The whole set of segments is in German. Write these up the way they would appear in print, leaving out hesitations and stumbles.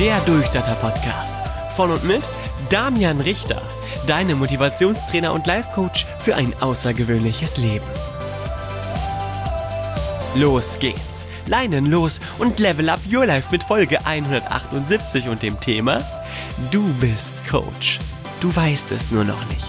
Der Durchstarter-Podcast von und mit Damian Richter, deinem Motivationstrainer und Life-Coach für ein außergewöhnliches Leben. Los geht's, Leinen los und level up your life mit Folge 178 und dem Thema Du bist Coach. Du weißt es nur noch nicht.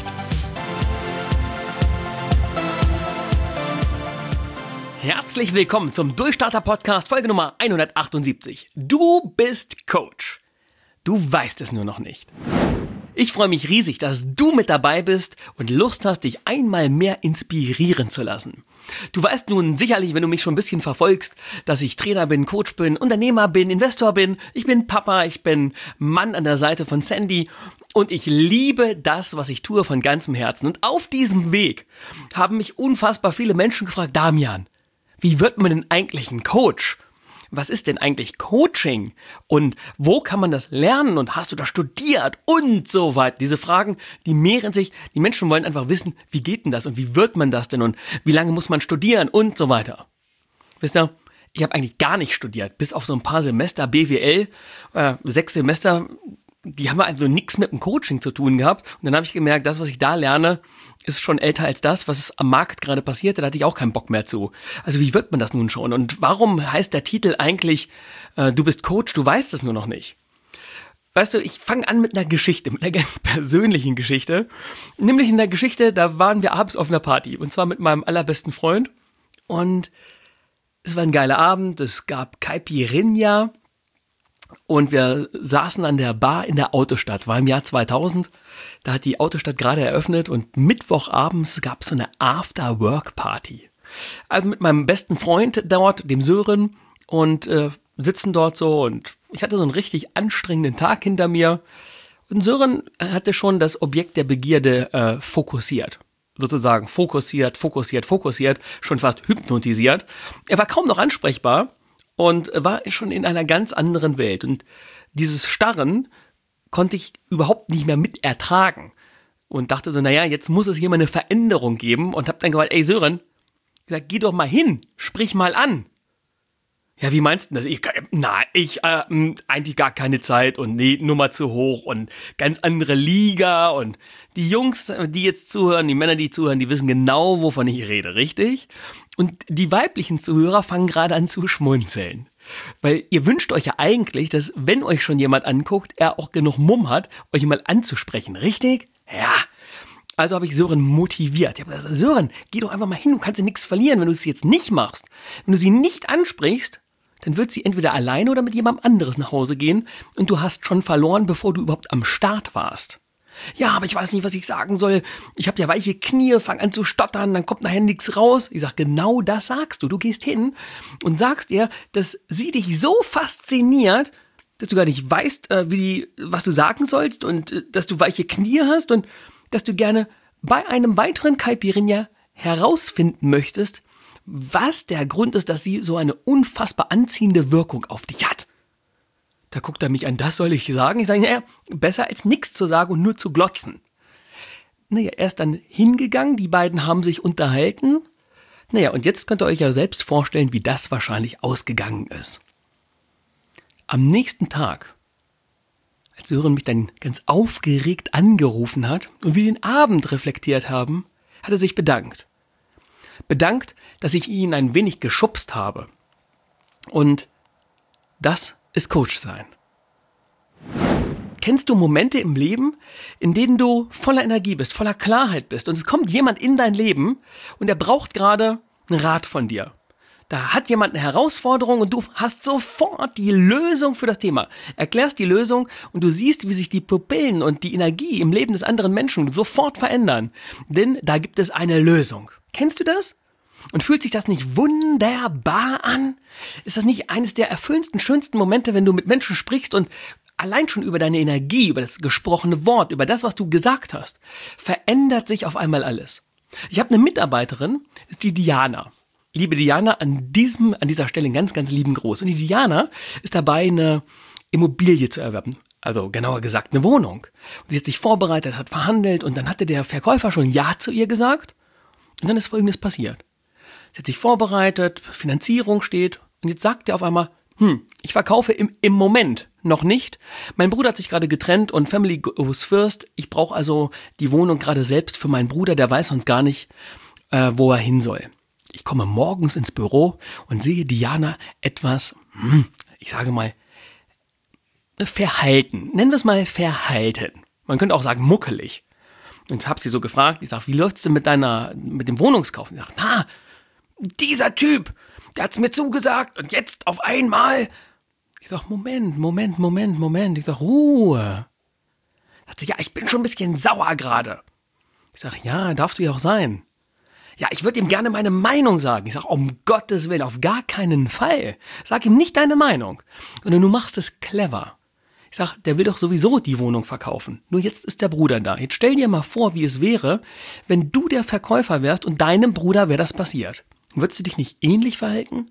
Herzlich willkommen zum Durchstarter-Podcast, Folge Nummer 178. Du bist Coach. Du weißt es nur noch nicht. Ich freue mich riesig, dass du mit dabei bist und Lust hast, dich einmal mehr inspirieren zu lassen. Du weißt nun sicherlich, wenn du mich schon ein bisschen verfolgst, dass ich Trainer bin, Coach bin, Unternehmer bin, Investor bin. Ich bin Papa, ich bin Mann an der Seite von Sandy und ich liebe das, was ich tue von ganzem Herzen. Und auf diesem Weg haben mich unfassbar viele Menschen gefragt, Damian, wie wird man denn eigentlich ein Coach? Was ist denn eigentlich Coaching? Und wo kann man das lernen? Und hast du das studiert? Und so weiter. Diese Fragen, die mehren sich. Die Menschen wollen einfach wissen, wie geht denn das? Und wie wird man das denn? Und wie lange muss man studieren? Und so weiter. Wisst ihr, ich habe eigentlich gar nicht studiert. Bis auf so ein paar Semester BWL, 6 Semester, die haben also nichts mit dem Coaching zu tun gehabt. Und dann habe ich gemerkt, das, was ich da lerne, ist schon älter als das, was am Markt gerade passiert. Da hatte ich auch keinen Bock mehr zu. Also wie wird man das nun schon? Und warum heißt der Titel eigentlich, du bist Coach, du weißt es nur noch nicht? Weißt du, ich fange an mit einer Geschichte, mit einer ganz persönlichen Geschichte. Nämlich in der Geschichte, da waren wir abends auf einer Party. Und zwar mit meinem allerbesten Freund. Und es war ein geiler Abend. Es gab Caipirinha. Und wir saßen an der Bar in der Autostadt, war im Jahr 2000, da hat die Autostadt gerade eröffnet und Mittwochabends gab es so eine After-Work-Party. Also mit meinem besten Freund dort, dem Sören, und sitzen dort so und ich hatte so einen richtig anstrengenden Tag hinter mir und Sören hatte schon das Objekt der Begierde fokussiert. Sozusagen fokussiert, schon fast hypnotisiert. Er war kaum noch ansprechbar. Und war schon in einer ganz anderen Welt. Und dieses Starren konnte ich überhaupt nicht mehr mitertragen. Und dachte so, naja, jetzt muss es hier mal eine Veränderung geben. Und hab dann gesagt, ey Sören, geh doch mal hin, sprich mal an. Ja, wie meinst du das? Ich eigentlich gar keine Zeit und nee, Nummer zu hoch und ganz andere Liga. Und die Jungs, die jetzt zuhören, die Männer, die zuhören, die wissen genau, wovon ich rede, richtig? Und die weiblichen Zuhörer fangen gerade an zu schmunzeln. Weil ihr wünscht euch ja eigentlich, dass, wenn euch schon jemand anguckt, er auch genug Mumm hat, euch mal anzusprechen, richtig? Ja. Also habe ich Sören motiviert. Ich habe gesagt, Sören, geh doch einfach mal hin, du kannst ja nichts verlieren, wenn du es jetzt nicht machst. Wenn du sie nicht ansprichst, dann wird sie entweder alleine oder mit jemandem anderes nach Hause gehen und du hast schon verloren, bevor du überhaupt am Start warst. Ja, aber ich weiß nicht, was ich sagen soll. Ich habe ja weiche Knie, fang an zu stottern, dann kommt nachher nichts raus. Ich sag, genau das sagst du. Du gehst hin und sagst ihr, dass sie dich so fasziniert, dass du gar nicht weißt, was du sagen sollst und dass du weiche Knie hast und dass du gerne bei einem weiteren Caipirinha herausfinden möchtest, was der Grund ist, dass sie so eine unfassbar anziehende Wirkung auf dich hat. Da guckt er mich an, das soll ich sagen? Ich sage, naja, besser als nichts zu sagen und nur zu glotzen. Naja, er ist dann hingegangen, die beiden haben sich unterhalten. Naja, und jetzt könnt ihr euch ja selbst vorstellen, wie das wahrscheinlich ausgegangen ist. Am nächsten Tag, als Sören mich dann ganz aufgeregt angerufen hat und wir den Abend reflektiert haben, hat er sich bedankt. Bedankt, dass ich ihn ein wenig geschubst habe. Und das ist Coach sein. Kennst du Momente im Leben, in denen du voller Energie bist, voller Klarheit bist und es kommt jemand in dein Leben und er braucht gerade einen Rat von dir? Da hat jemand eine Herausforderung und du hast sofort die Lösung für das Thema. Erklärst die Lösung und du siehst, wie sich die Pupillen und die Energie im Leben des anderen Menschen sofort verändern. Denn da gibt es eine Lösung. Kennst du das? Und fühlt sich das nicht wunderbar an? Ist das nicht eines der erfüllendsten, schönsten Momente, wenn du mit Menschen sprichst und allein schon über deine Energie, über das gesprochene Wort, über das, was du gesagt hast, verändert sich auf einmal alles. Ich habe eine Mitarbeiterin, ist die Diana. Liebe Diana, an dieser Stelle einen ganz, ganz lieben Gruß. Und die Diana ist dabei, eine Immobilie zu erwerben. Also genauer gesagt, eine Wohnung. Und sie hat sich vorbereitet, hat verhandelt und dann hatte der Verkäufer schon Ja zu ihr gesagt. Und dann ist Folgendes passiert. Sie hat sich vorbereitet, Finanzierung steht und jetzt sagt er auf einmal, ich verkaufe im Moment noch nicht. Mein Bruder hat sich gerade getrennt und Family goes first. Ich brauche also die Wohnung gerade selbst für meinen Bruder, der weiß sonst gar nicht, wo er hin soll. Ich komme morgens ins Büro und sehe Diana etwas, ich sage mal, verhalten. Nennen wir es mal verhalten. Man könnte auch sagen muckelig. Und ich habe sie so gefragt, ich sage, wie läuft's denn mit dem Wohnungskauf? Und sie sagt, dieser Typ, der hat's mir zugesagt und jetzt auf einmal. Ich sage, Moment. Ich sage, Ruhe. Sagt sie, ja, ich bin schon ein bisschen sauer gerade. Ich sage, ja, darfst du ja auch sein. Ja, ich würde ihm gerne meine Meinung sagen. Ich sage, um Gottes Willen, auf gar keinen Fall. Sag ihm nicht deine Meinung, sondern du machst es clever. Ich sage, der will doch sowieso die Wohnung verkaufen. Nur jetzt ist der Bruder da. Jetzt stell dir mal vor, wie es wäre, wenn du der Verkäufer wärst und deinem Bruder wäre das passiert. Würdest du dich nicht ähnlich verhalten?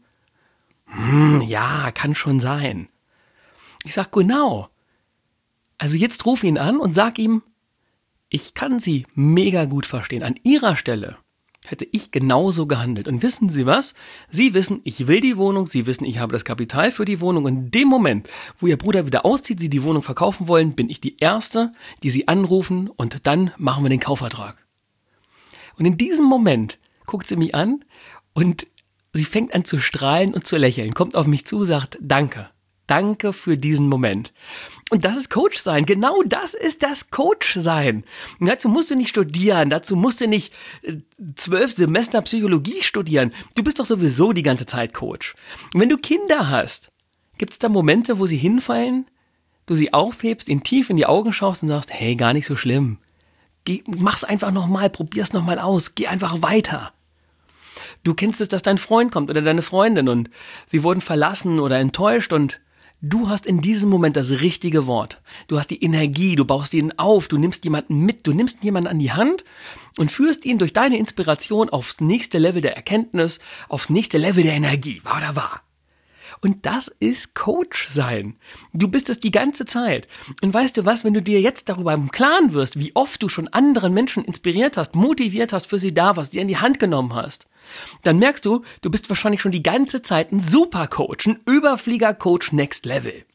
Ja, kann schon sein. Ich sage, genau. Also jetzt ruf ihn an und sag ihm, ich kann Sie mega gut verstehen. An Ihrer Stelle hätte ich genauso gehandelt. Und wissen Sie was? Sie wissen, ich will die Wohnung, Sie wissen, ich habe das Kapital für die Wohnung. Und in dem Moment, wo Ihr Bruder wieder auszieht, Sie die Wohnung verkaufen wollen, bin ich die Erste, die Sie anrufen und dann machen wir den Kaufvertrag. Und in diesem Moment guckt sie mich an und sie fängt an zu strahlen und zu lächeln, kommt auf mich zu, sagt Danke. Danke für diesen Moment. Und das ist Coach sein. Genau das ist das Coach sein. Und dazu musst du nicht studieren. Dazu musst du nicht 12 Semester Psychologie studieren. Du bist doch sowieso die ganze Zeit Coach. Und wenn du Kinder hast, gibt es da Momente, wo sie hinfallen, du sie aufhebst, ihnen tief in die Augen schaust und sagst, hey, gar nicht so schlimm. Mach's einfach nochmal, probier's nochmal aus, geh einfach weiter. Du kennst es, dass dein Freund kommt oder deine Freundin und sie wurden verlassen oder enttäuscht und du hast in diesem Moment das richtige Wort. Du hast die Energie, du baust ihn auf, du nimmst jemanden mit, du nimmst jemanden an die Hand und führst ihn durch deine Inspiration aufs nächste Level der Erkenntnis, aufs nächste Level der Energie. Wahr oder wahr? Und das ist Coach sein. Du bist es die ganze Zeit. Und weißt du was, wenn du dir jetzt darüber im Klaren wirst, wie oft du schon anderen Menschen inspiriert hast, motiviert hast, für sie da warst, die in die Hand genommen hast, dann merkst du, du bist wahrscheinlich schon die ganze Zeit ein Supercoach, ein Überflieger-Coach Next Level.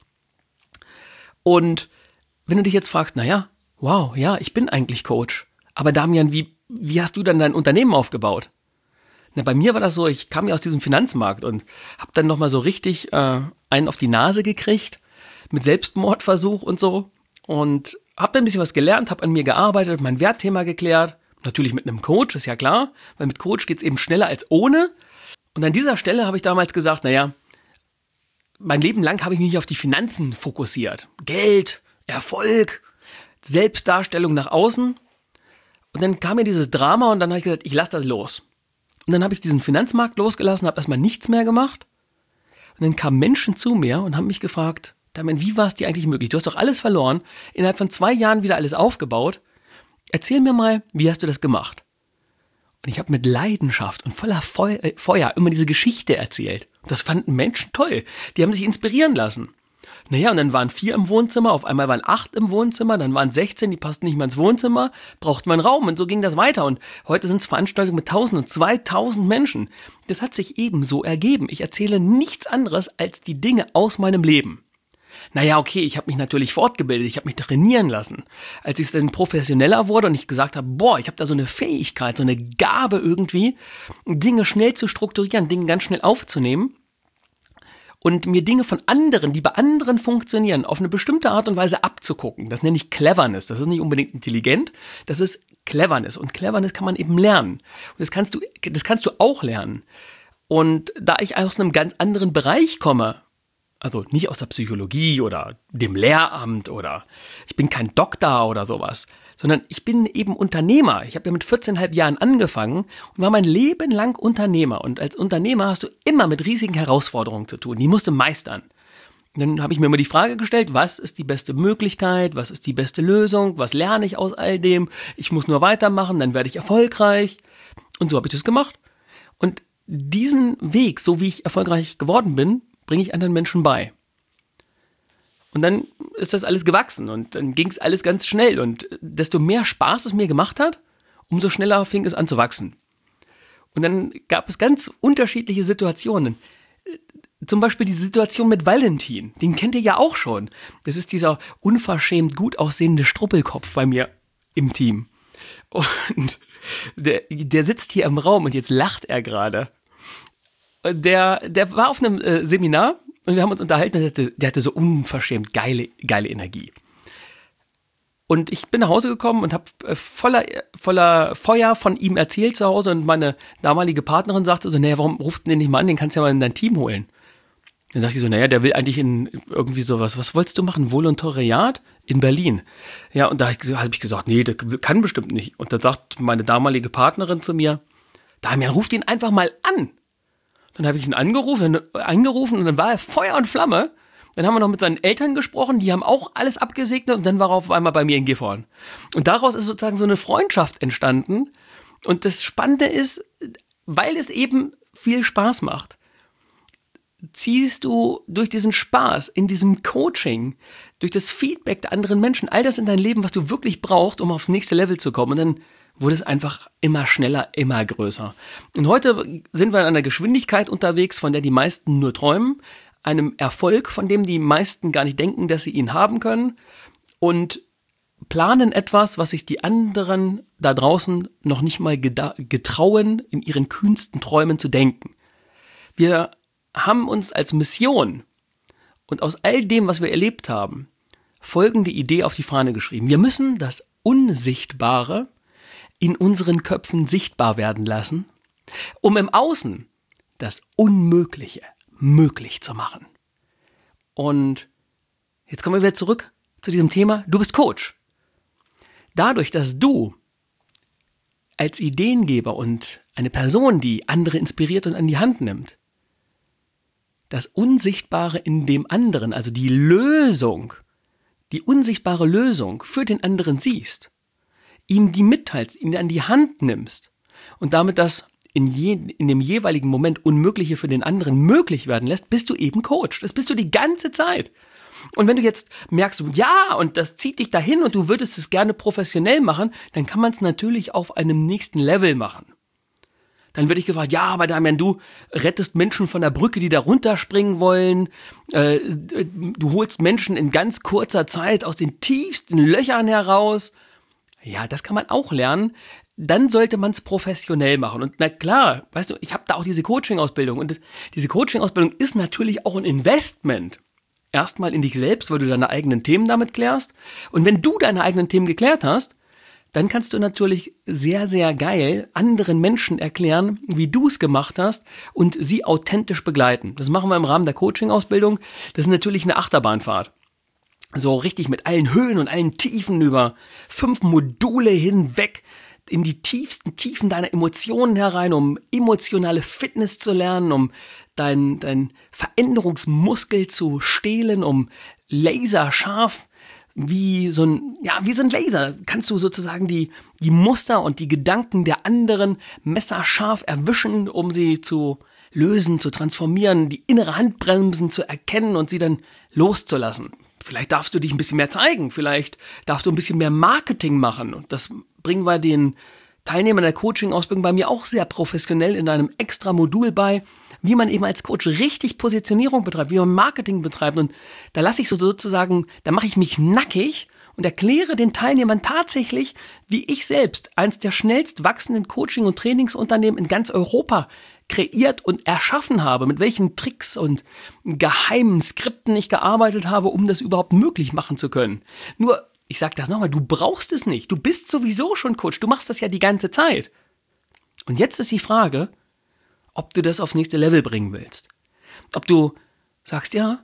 Und wenn du dich jetzt fragst, naja, wow, ja, ich bin eigentlich Coach. Aber Damian, wie hast du dann dein Unternehmen aufgebaut? Na, bei mir war das so, ich kam ja aus diesem Finanzmarkt und habe dann nochmal so richtig einen auf die Nase gekriegt mit Selbstmordversuch und so und habe dann ein bisschen was gelernt, habe an mir gearbeitet, mein Wertthema geklärt, natürlich mit einem Coach, ist ja klar, weil mit Coach geht's eben schneller als ohne. Und an dieser Stelle habe ich damals gesagt, naja, mein Leben lang habe ich mich auf die Finanzen fokussiert. Geld, Erfolg, Selbstdarstellung nach außen. Und dann kam mir dieses Drama und dann habe ich gesagt, ich lasse das los. Und dann habe ich diesen Finanzmarkt losgelassen, habe erstmal nichts mehr gemacht. Und dann kamen Menschen zu mir und haben mich gefragt, Damian, wie war es dir eigentlich möglich? Du hast doch alles verloren, innerhalb von 2 Jahren wieder alles aufgebaut. Erzähl mir mal, wie hast du das gemacht? Und ich habe mit Leidenschaft und voller Feuer immer diese Geschichte erzählt. Und das fanden Menschen toll. Die haben sich inspirieren lassen. Naja, und dann waren 4 im Wohnzimmer, auf einmal waren 8 im Wohnzimmer, dann waren 16, die passten nicht mehr ins Wohnzimmer, brauchten man Raum und so ging das weiter. Und heute sind es Veranstaltungen mit 1000 und 2000 Menschen. Das hat sich eben so ergeben. Ich erzähle nichts anderes als die Dinge aus meinem Leben. Naja, okay, ich habe mich natürlich fortgebildet, ich habe mich trainieren lassen. Als ich dann professioneller wurde und ich gesagt habe, boah, ich habe da so eine Fähigkeit, so eine Gabe irgendwie, Dinge schnell zu strukturieren, Dinge ganz schnell aufzunehmen und mir Dinge von anderen, die bei anderen funktionieren, auf eine bestimmte Art und Weise abzugucken. Das nenne ich Cleverness. Das ist nicht unbedingt intelligent, das ist Cleverness. Und Cleverness kann man eben lernen. Und das kannst du auch lernen. Und da ich aus einem ganz anderen Bereich komme, also nicht aus der Psychologie oder dem Lehramt oder ich bin kein Doktor oder sowas, sondern ich bin eben Unternehmer. Ich habe ja mit 14,5 Jahren angefangen und war mein Leben lang Unternehmer. Und als Unternehmer hast du immer mit riesigen Herausforderungen zu tun. Die musst du meistern. Und dann habe ich mir immer die Frage gestellt, was ist die beste Möglichkeit, was ist die beste Lösung, was lerne ich aus all dem? Ich muss nur weitermachen, dann werde ich erfolgreich. Und so habe ich das gemacht. Und diesen Weg, so wie ich erfolgreich geworden bin, bringe ich anderen Menschen bei. Und dann ist das alles gewachsen und dann ging es alles ganz schnell und desto mehr Spaß es mir gemacht hat, umso schneller fing es an zu wachsen. Und dann gab es ganz unterschiedliche Situationen. zum Beispiel die Situation mit Valentin, den kennt ihr ja auch schon. Das ist dieser unverschämt gut aussehende Struppelkopf bei mir im Team. Und der sitzt hier im Raum und jetzt lacht er gerade. Der war auf einem Seminar und wir haben uns unterhalten und der hatte so unverschämt geile Energie. Und ich bin nach Hause gekommen und habe voller Feuer von ihm erzählt zu Hause und meine damalige Partnerin sagte so, naja, warum rufst du den nicht mal an, den kannst du ja mal in dein Team holen. Dann dachte ich so, naja, der will eigentlich in irgendwie sowas, was wolltest du machen, Volontariat in Berlin? Ja, und da habe ich gesagt, nee, der kann bestimmt nicht. Und dann sagt meine damalige Partnerin zu mir, Damian, ruf den einfach mal an. Dann habe ich ihn angerufen und dann war er Feuer und Flamme. Dann haben wir noch mit seinen Eltern gesprochen, die haben auch alles abgesegnet und dann war er auf einmal bei mir in Gifhorn. Und daraus ist sozusagen so eine Freundschaft entstanden. Und das Spannende ist, weil es eben viel Spaß macht, ziehst du durch diesen Spaß, in diesem Coaching, durch das Feedback der anderen Menschen, all das in dein Leben, was du wirklich brauchst, um aufs nächste Level zu kommen. Und dann wurde es einfach immer schneller, immer größer. Und heute sind wir in einer Geschwindigkeit unterwegs, von der die meisten nur träumen, einem Erfolg, von dem die meisten gar nicht denken, dass sie ihn haben können und planen etwas, was sich die anderen da draußen noch nicht mal getrauen, in ihren kühnsten Träumen zu denken. Wir haben uns als Mission und aus all dem, was wir erlebt haben, folgende Idee auf die Fahne geschrieben. Wir müssen das Unsichtbare in unseren Köpfen sichtbar werden lassen, um im Außen das Unmögliche möglich zu machen. Und jetzt kommen wir wieder zurück zu diesem Thema, du bist Coach. Dadurch, dass du als Ideengeber und eine Person, die andere inspiriert und an die Hand nimmt, das Unsichtbare in dem anderen, also die Lösung, die unsichtbare Lösung für den anderen siehst, ihm die mitteilst, ihn an die Hand nimmst und damit das in dem jeweiligen Moment Unmögliche für den anderen möglich werden lässt, bist du eben Coach. Das bist du die ganze Zeit. Und wenn du jetzt merkst, ja, und das zieht dich dahin und du würdest es gerne professionell machen, dann kann man es natürlich auf einem nächsten Level machen. Dann werde ich gefragt, ja, aber Damian, du rettest Menschen von der Brücke, die da runterspringen wollen. Du holst Menschen in ganz kurzer Zeit aus den tiefsten Löchern heraus. Ja, das kann man auch lernen. Dann sollte man es professionell machen. Und na klar, weißt du, ich habe da auch diese Coaching-Ausbildung. Und diese Coaching-Ausbildung ist natürlich auch ein Investment. Erstmal in dich selbst, weil du deine eigenen Themen damit klärst. Und wenn du deine eigenen Themen geklärt hast, dann kannst du natürlich sehr, sehr geil anderen Menschen erklären, wie du es gemacht hast und sie authentisch begleiten. Das machen wir im Rahmen der Coaching-Ausbildung. Das ist natürlich eine Achterbahnfahrt. So richtig mit allen Höhen und allen Tiefen über 5 Module hinweg in die tiefsten Tiefen deiner Emotionen herein, um emotionale Fitness zu lernen, um dein Veränderungsmuskel zu stehlen, um laserscharf wie so ein Laser kannst du sozusagen die Muster und die Gedanken der anderen messerscharf erwischen, um sie zu lösen, zu transformieren, die innere Handbremsen zu erkennen und sie dann loszulassen. Vielleicht darfst du dich ein bisschen mehr zeigen, vielleicht darfst du ein bisschen mehr Marketing machen und das bringen wir den Teilnehmern der Coaching-Ausbildung bei mir auch sehr professionell in einem extra Modul bei, wie man eben als Coach richtig Positionierung betreibt, wie man Marketing betreibt. Und da lasse ich da mache ich mich nackig und erkläre den Teilnehmern tatsächlich, wie ich selbst eins der schnellst wachsenden Coaching- und Trainingsunternehmen in ganz Europa kreiert und erschaffen habe, mit welchen Tricks und geheimen Skripten ich gearbeitet habe, um das überhaupt möglich machen zu können. Nur, ich sage das nochmal, du brauchst es nicht. Du bist sowieso schon Coach. Du machst das ja die ganze Zeit. Und jetzt ist die Frage, ob du das aufs nächste Level bringen willst. Ob du sagst, ja,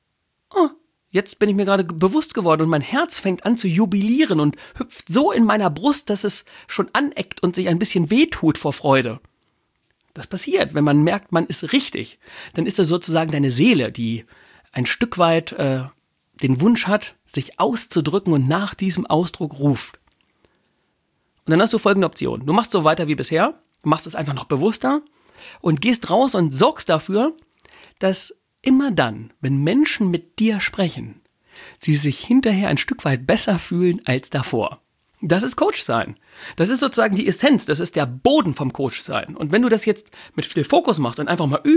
jetzt bin ich mir gerade bewusst geworden und mein Herz fängt an zu jubilieren und hüpft so in meiner Brust, dass es schon aneckt und sich ein bisschen wehtut vor Freude. Das passiert, wenn man merkt, man ist richtig. Dann ist das sozusagen deine Seele, die ein Stück weit den Wunsch hat, sich auszudrücken und nach diesem Ausdruck ruft. Und dann hast du folgende Option. Du machst so weiter wie bisher, machst es einfach noch bewusster und gehst raus und sorgst dafür, dass immer dann, wenn Menschen mit dir sprechen, sie sich hinterher ein Stück weit besser fühlen als davor. Das ist Coach-Sein. Das ist sozusagen die Essenz, das ist der Boden vom Coach-Sein. Und wenn du das jetzt mit viel Fokus machst und einfach mal übst,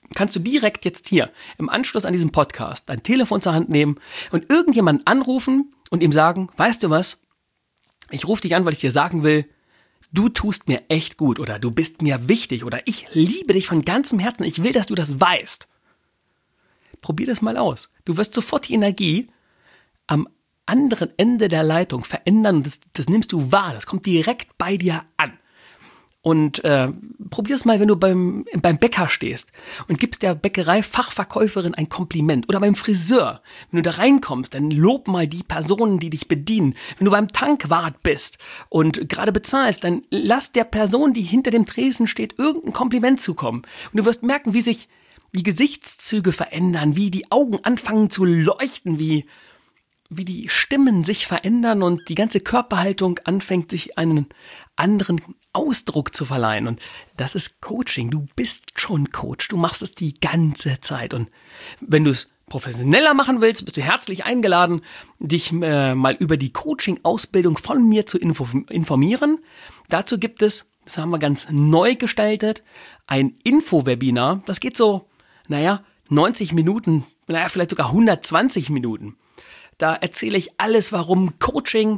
kannst du direkt jetzt hier im Anschluss an diesen Podcast dein Telefon zur Hand nehmen und irgendjemanden anrufen und ihm sagen, weißt du was, ich rufe dich an, weil ich dir sagen will, du tust mir echt gut oder du bist mir wichtig oder ich liebe dich von ganzem Herzen, ich will, dass du das weißt. Probier das mal aus. Du wirst sofort die Energie am anderen Ende der Leitung verändern und das nimmst du wahr, das kommt direkt bei dir an. Und probier es mal, wenn du beim Bäcker stehst und gibst der Bäckerei-Fachverkäuferin ein Kompliment oder beim Friseur. Wenn du da reinkommst, dann lob mal die Personen, die dich bedienen. Wenn du beim Tankwart bist und gerade bezahlst, dann lass der Person, die hinter dem Tresen steht, irgendein Kompliment zukommen. Und du wirst merken, wie sich die Gesichtszüge verändern, wie die Augen anfangen zu leuchten, wie die Stimmen sich verändern und die ganze Körperhaltung anfängt, sich einen anderen Ausdruck zu verleihen. Und das ist Coaching. Du bist schon Coach. Du machst es die ganze Zeit. Und wenn du es professioneller machen willst, bist du herzlich eingeladen, dich mal über die Coaching-Ausbildung von mir zu informieren. Dazu gibt es, das haben wir ganz neu gestaltet, ein Info-Webinar. Das geht so, 90 Minuten, vielleicht sogar 120 Minuten. Da erzähle ich alles, warum Coaching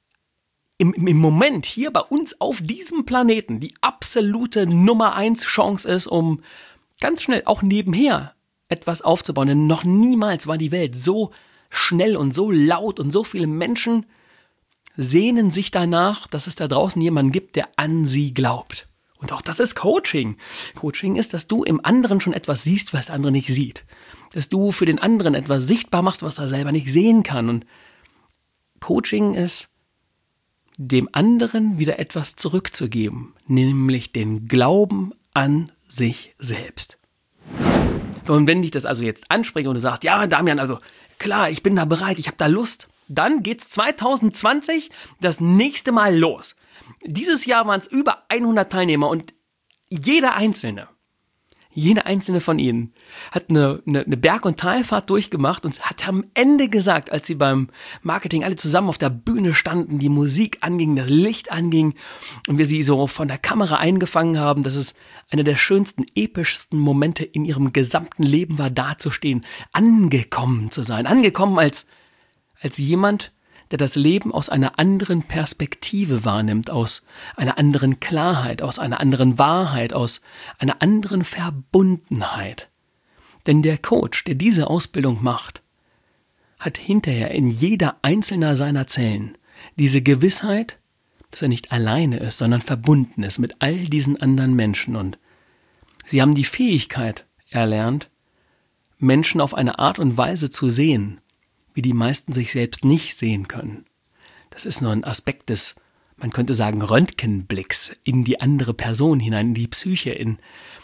im Moment hier bei uns auf diesem Planeten die absolute Nummer 1 Chance ist, um ganz schnell auch nebenher etwas aufzubauen. Denn noch niemals war die Welt so schnell und so laut und so viele Menschen sehnen sich danach, dass es da draußen jemanden gibt, der an sie glaubt. Und auch das ist Coaching. Coaching ist, dass du im anderen schon etwas siehst, was der andere nicht sieht. Dass du für den anderen etwas sichtbar machst, was er selber nicht sehen kann. Und Coaching ist, dem anderen wieder etwas zurückzugeben, nämlich den Glauben an sich selbst. So, und wenn dich das also jetzt anspricht und du sagst, ja Damian, also klar, ich bin da bereit, ich habe da Lust, dann geht's 2020 das nächste Mal los. Dieses Jahr waren es über 100 Teilnehmer und jeder einzelne von ihnen hat eine Berg- und Talfahrt durchgemacht und hat am Ende gesagt, als sie beim Marketing alle zusammen auf der Bühne standen, die Musik anging, das Licht anging und wir sie so von der Kamera eingefangen haben, dass es einer der schönsten, epischsten Momente in ihrem gesamten Leben war, dazustehen, angekommen zu sein, angekommen als jemand, der das Leben aus einer anderen Perspektive wahrnimmt, aus einer anderen Klarheit, aus einer anderen Wahrheit, aus einer anderen Verbundenheit. Denn der Coach, der diese Ausbildung macht, hat hinterher in jeder einzelnen seiner Zellen diese Gewissheit, dass er nicht alleine ist, sondern verbunden ist mit all diesen anderen Menschen. Und sie haben die Fähigkeit erlernt, Menschen auf eine Art und Weise zu sehen, wie die meisten sich selbst nicht sehen können. Das ist nur ein Aspekt des, man könnte sagen, Röntgenblicks in die andere Person hinein, in die Psyche, in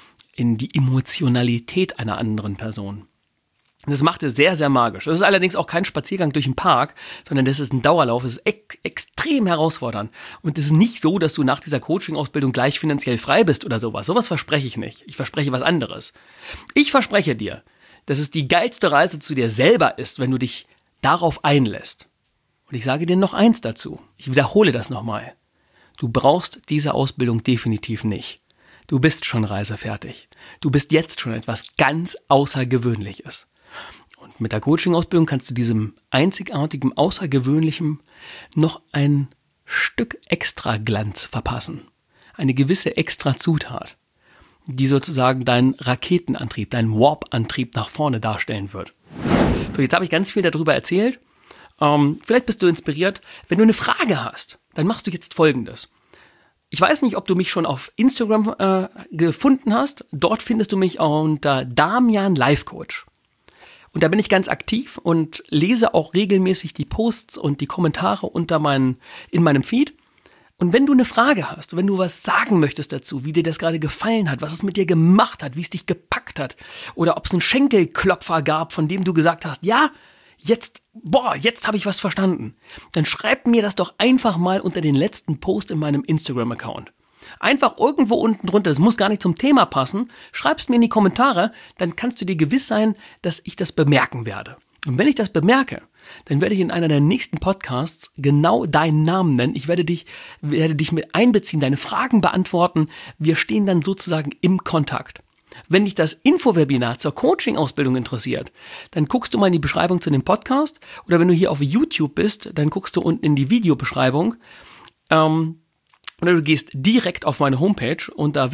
die Emotionalität einer anderen Person. Das macht es sehr, sehr magisch. Das ist allerdings auch kein Spaziergang durch den Park, sondern das ist ein Dauerlauf. Es ist extrem herausfordernd. Und es ist nicht so, dass du nach dieser Coaching-Ausbildung gleich finanziell frei bist oder sowas. Sowas verspreche ich nicht. Ich verspreche was anderes. Ich verspreche dir, dass es die geilste Reise zu dir selber ist, wenn du dich darauf einlässt. Und ich sage dir noch eins dazu. Ich wiederhole das nochmal. Du brauchst diese Ausbildung definitiv nicht. Du bist schon reisefertig. Du bist jetzt schon etwas ganz Außergewöhnliches. Und mit der Coaching-Ausbildung kannst du diesem einzigartigen, Außergewöhnlichen noch ein Stück extra Glanz verpassen. Eine gewisse extra Zutat, die sozusagen deinen Raketenantrieb, deinen Warp-Antrieb nach vorne darstellen wird. So, jetzt habe ich ganz viel darüber erzählt. Vielleicht bist du inspiriert. Wenn du eine Frage hast, dann machst du jetzt Folgendes. Ich weiß nicht, ob du mich schon auf Instagram gefunden hast. Dort findest du mich unter Damian Life Coach. Und da bin ich ganz aktiv und lese auch regelmäßig die Posts und die Kommentare in meinem Feed. Und wenn du eine Frage hast, wenn du was sagen möchtest dazu, wie dir das gerade gefallen hat, was es mit dir gemacht hat, wie es dich gepackt hat, oder ob es einen Schenkelklopfer gab, von dem du gesagt hast, ja, jetzt habe ich was verstanden, dann schreib mir das doch einfach mal unter den letzten Post in meinem Instagram-Account. Einfach irgendwo unten drunter, das muss gar nicht zum Thema passen, schreib's mir in die Kommentare, dann kannst du dir gewiss sein, dass ich das bemerken werde. Und wenn ich das bemerke, dann werde ich in einer der nächsten Podcasts genau deinen Namen nennen. Ich werde dich mit einbeziehen, deine Fragen beantworten. Wir stehen dann sozusagen im Kontakt. Wenn dich das Infowebinar zur Coaching-Ausbildung interessiert, dann guckst du mal in die Beschreibung zu dem Podcast oder wenn du hier auf YouTube bist, dann guckst du unten in die Videobeschreibung oder du gehst direkt auf meine Homepage unter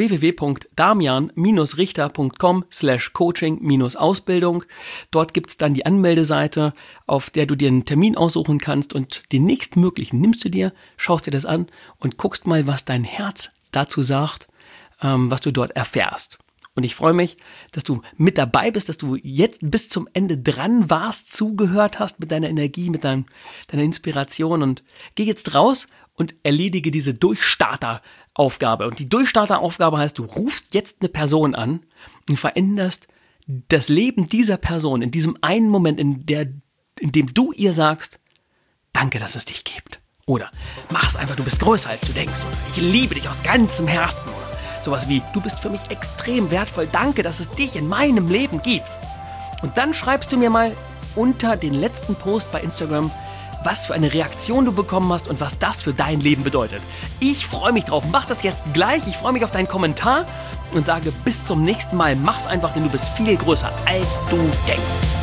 www.damian-richter.com/coaching-ausbildung. Dort gibt's dann die Anmeldeseite, auf der du dir einen Termin aussuchen kannst und den nächstmöglichen nimmst du dir, schaust dir das an und guckst mal, was dein Herz dazu sagt, was du dort erfährst. Und ich freue mich, dass du mit dabei bist, dass du jetzt bis zum Ende dran warst, zugehört hast mit deiner Energie, mit deiner Inspiration und geh jetzt raus und erledige diese Durchstarter-Aufgabe. Und die Durchstarter-Aufgabe heißt, du rufst jetzt eine Person an und veränderst das Leben dieser Person in diesem einen Moment, in dem du ihr sagst, danke, dass es dich gibt. Oder mach's einfach, du bist größer als du denkst. Oder ich liebe dich aus ganzem Herzen. Oder sowas wie, du bist für mich extrem wertvoll. Danke, dass es dich in meinem Leben gibt. Und dann schreibst du mir mal unter den letzten Post bei Instagram, was für eine Reaktion du bekommen hast und was das für dein Leben bedeutet. Ich freue mich drauf. Mach das jetzt gleich. Ich freue mich auf deinen Kommentar und sage bis zum nächsten Mal. Mach's einfach, denn du bist viel größer, als du denkst.